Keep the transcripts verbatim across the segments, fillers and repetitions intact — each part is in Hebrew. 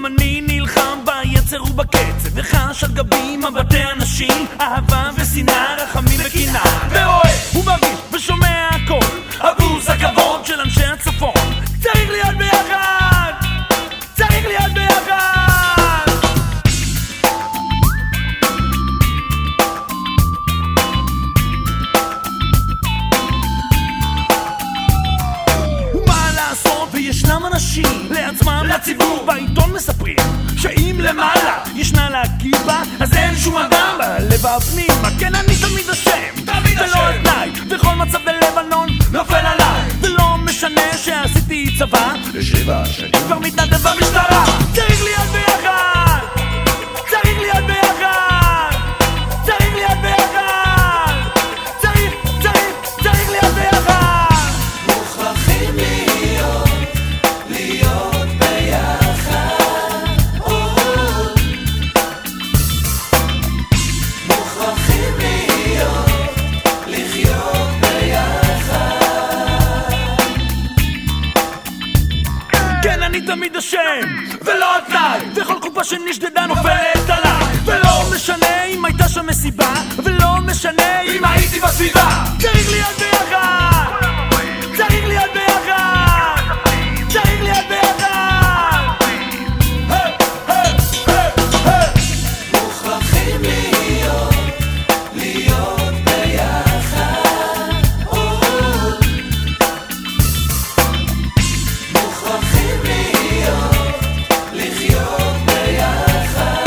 גם אני נלחם ביצר ובקצב וחש על גבי מבטי אנשים, אהבה ושנאה, רחמים וקנאה, ורואה ומרגיש ושומע הכל עבור זה הכבוד של אנשי הצפון. צריך להיות ביחד, צריך להיות ביחד. ומה לעשות וישנם אנשים לעצמם לציבור בעיתון מספרים שאם למעלה ישנה להגיד בה אז אין שום אדם בלב הפנימה. כן אני תמיד השם ולא התנאי, בכל מצב בלבנון נופל עליי, ולא משנה שעשיתי צבא לשבע שנים כבר מתנדב במשטרה. צריך להיות ביחד, צריך להיות ביחד, צריך להיות ביחד, צריך, צריך, צריך להיות ביחד. מוכרחים להיות, להיות ביחד. מוכרחים להיות, לחיות ביחד. כן אני תמיד השם ולא התנאי, וכל קופה שנשדדה נופלת עליי, ולא משנה אם הייתה שם מסיבה, ולא משנה אם הייתי בסביבה. צריך להיות ביחד, צריך להיות ביחד, צריך להיות ביחד. היי, היי, היי, היי. מוכרחים להיות, להיות ביחד. מוכרחים להיות, לחיות ביחד.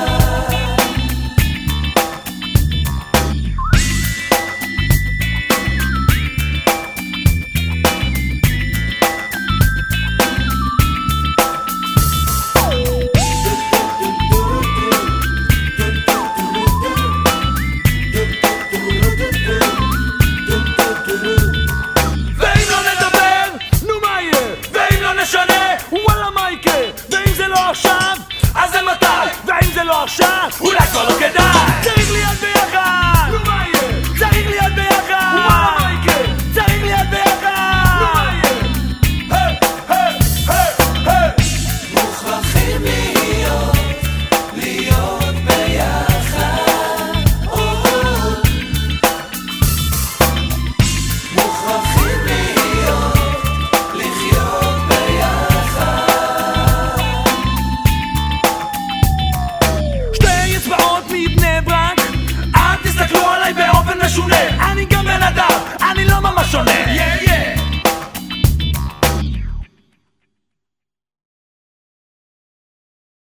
ואם לא נדבר, נו מה יהיה? ואם לא נשנה, וואלה מה יקרה? ואם זה לא עכשיו, אז זה מתי? ואם זה לא עכשיו, אולי כבר לא כדאי. צריך להיות